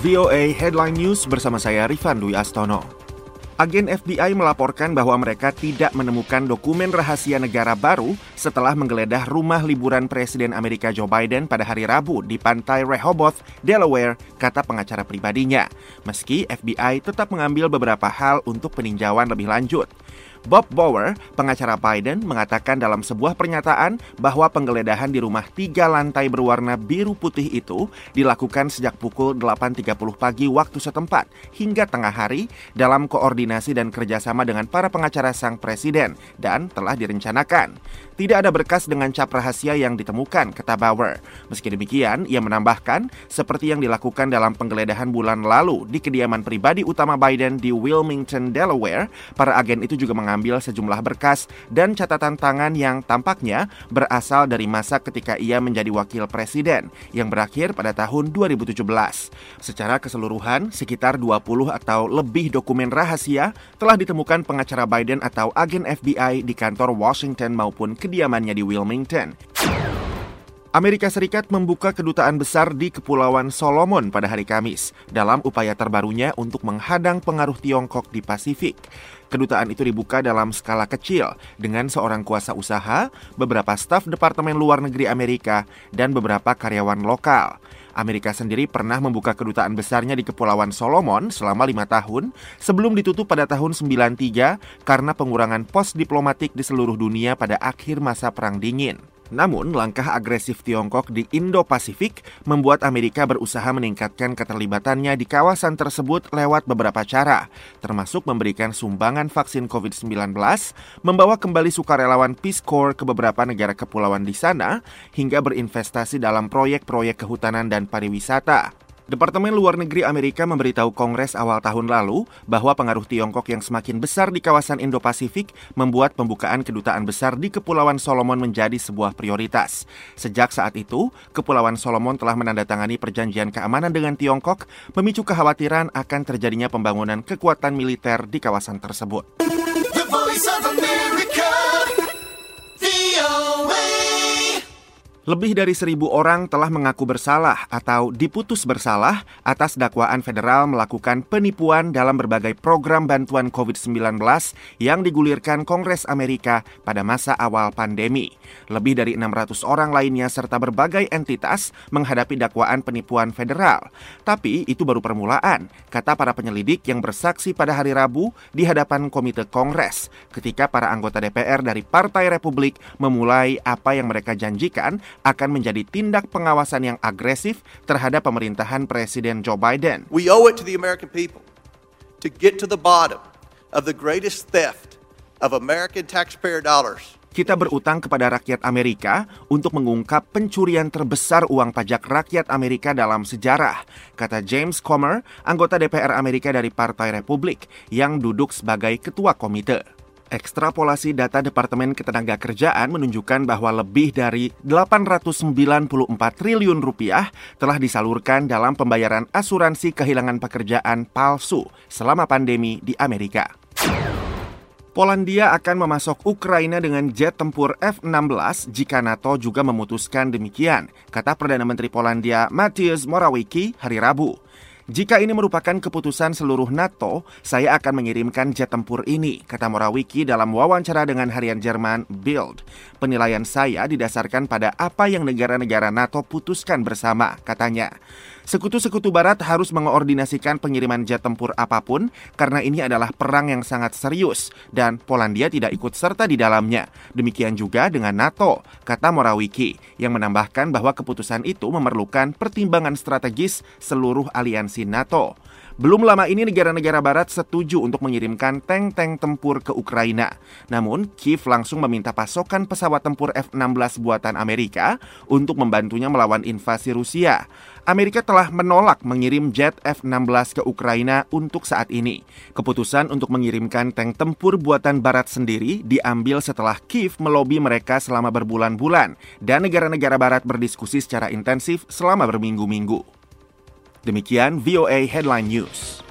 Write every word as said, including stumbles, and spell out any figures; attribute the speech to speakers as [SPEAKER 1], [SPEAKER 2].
[SPEAKER 1] V O A Headline News bersama saya Rifan Dwi Astono. Agen F B I melaporkan bahwa mereka tidak menemukan dokumen rahasia negara baru setelah menggeledah rumah liburan Presiden Amerika Joe Biden pada hari Rabu di pantai Rehoboth, Delaware, kata pengacara pribadinya. Meski F B I tetap mengambil beberapa hal untuk peninjauan lebih lanjut. Bob Bauer, pengacara Biden, mengatakan dalam sebuah pernyataan bahwa penggeledahan di rumah tiga lantai berwarna biru putih itu dilakukan sejak pukul delapan tiga puluh pagi waktu setempat hingga tengah hari dalam koordinasi dan kerjasama dengan para pengacara sang presiden dan telah direncanakan. Tidak ada berkas dengan cap rahasia yang ditemukan, kata Bauer. Meski demikian, ia menambahkan, seperti yang dilakukan dalam penggeledahan bulan lalu di kediaman pribadi utama Biden di Wilmington, Delaware, para agen itu juga mengambil sejumlah berkas dan catatan tangan yang tampaknya berasal dari masa ketika ia menjadi wakil presiden yang berakhir pada tahun dua ribu tujuh belas. Secara keseluruhan, sekitar dua puluh atau lebih dokumen rahasia telah ditemukan pengacara Biden atau agen F B I di kantor Washington maupun kediamannya di Wilmington. Amerika Serikat membuka kedutaan besar di Kepulauan Solomon pada hari Kamis dalam upaya terbarunya untuk menghadang pengaruh Tiongkok di Pasifik. Kedutaan itu dibuka dalam skala kecil dengan seorang kuasa usaha, beberapa staf Departemen Luar Negeri Amerika, dan beberapa karyawan lokal. Amerika sendiri pernah membuka kedutaan besarnya di Kepulauan Solomon selama lima tahun sebelum ditutup pada tahun sembilan puluh tiga karena pengurangan pos diplomatik di seluruh dunia pada akhir masa Perang Dingin. Namun, langkah agresif Tiongkok di Indo-Pasifik membuat Amerika berusaha meningkatkan keterlibatannya di kawasan tersebut lewat beberapa cara, termasuk memberikan sumbangan vaksin covid sembilan belas, membawa kembali sukarelawan Peace Corps ke beberapa negara kepulauan di sana, hingga berinvestasi dalam proyek-proyek kehutanan dan pariwisata. Departemen Luar Negeri Amerika memberitahu Kongres awal tahun lalu bahwa pengaruh Tiongkok yang semakin besar di kawasan Indo-Pasifik membuat pembukaan kedutaan besar di Kepulauan Solomon menjadi sebuah prioritas. Sejak saat itu, Kepulauan Solomon telah menandatangani perjanjian keamanan dengan Tiongkok, memicu kekhawatiran akan terjadinya pembangunan kekuatan militer di kawasan tersebut.
[SPEAKER 2] The Voice of America, V O A.
[SPEAKER 1] Lebih dari seribu orang telah mengaku bersalah atau diputus bersalah atas dakwaan federal melakukan penipuan dalam berbagai program bantuan covid sembilan belas yang digulirkan Kongres Amerika pada masa awal pandemi. Lebih dari enam ratus orang lainnya serta berbagai entitas menghadapi dakwaan penipuan federal. Tapi itu baru permulaan, kata para penyelidik yang bersaksi pada hari Rabu di hadapan Komite Kongres ketika para anggota D P R dari Partai Republik memulai apa yang mereka janjikan akan menjadi tindak pengawasan yang agresif terhadap pemerintahan Presiden Joe Biden.
[SPEAKER 3] We owe it to the American people to get to the bottom of the greatest theft of American taxpayer dollars.
[SPEAKER 1] Kita berutang kepada rakyat Amerika untuk mengungkap pencurian terbesar uang pajak rakyat Amerika dalam sejarah, kata James Comer, anggota D P R Amerika dari Partai Republik yang duduk sebagai ketua komite. Ekstrapolasi data Departemen Ketenagakerjaan menunjukkan bahwa lebih dari delapan ratus sembilan puluh empat triliun rupiah telah disalurkan dalam pembayaran asuransi kehilangan pekerjaan palsu selama pandemi di Amerika. Polandia akan memasok Ukraina dengan jet tempur F enam belas jika NATO juga memutuskan demikian, kata Perdana Menteri Polandia Mateusz Morawiecki hari Rabu. Jika ini merupakan keputusan seluruh NATO, saya akan mengirimkan jet tempur ini, kata Morawiecki dalam wawancara dengan harian Jerman Bild. Penilaian saya didasarkan pada apa yang negara-negara NATO putuskan bersama, katanya. Sekutu-sekutu Barat harus mengoordinasikan pengiriman jet tempur apapun karena ini adalah perang yang sangat serius dan Polandia tidak ikut serta di dalamnya. Demikian juga dengan NATO, kata Morawiecki, yang menambahkan bahwa keputusan itu memerlukan pertimbangan strategis seluruh aliansi NATO. Belum lama ini negara-negara Barat setuju untuk mengirimkan tank-tank tempur ke Ukraina. Namun, Kiev langsung meminta pasokan pesawat tempur F enam belas buatan Amerika untuk membantunya melawan invasi Rusia. Amerika telah menolak mengirim jet F enam belas ke Ukraina untuk saat ini. Keputusan untuk mengirimkan tank tempur buatan Barat sendiri diambil setelah Kiev melobi mereka selama berbulan-bulan dan negara-negara Barat berdiskusi secara intensif selama berminggu-minggu. Demikian V O A Headline News.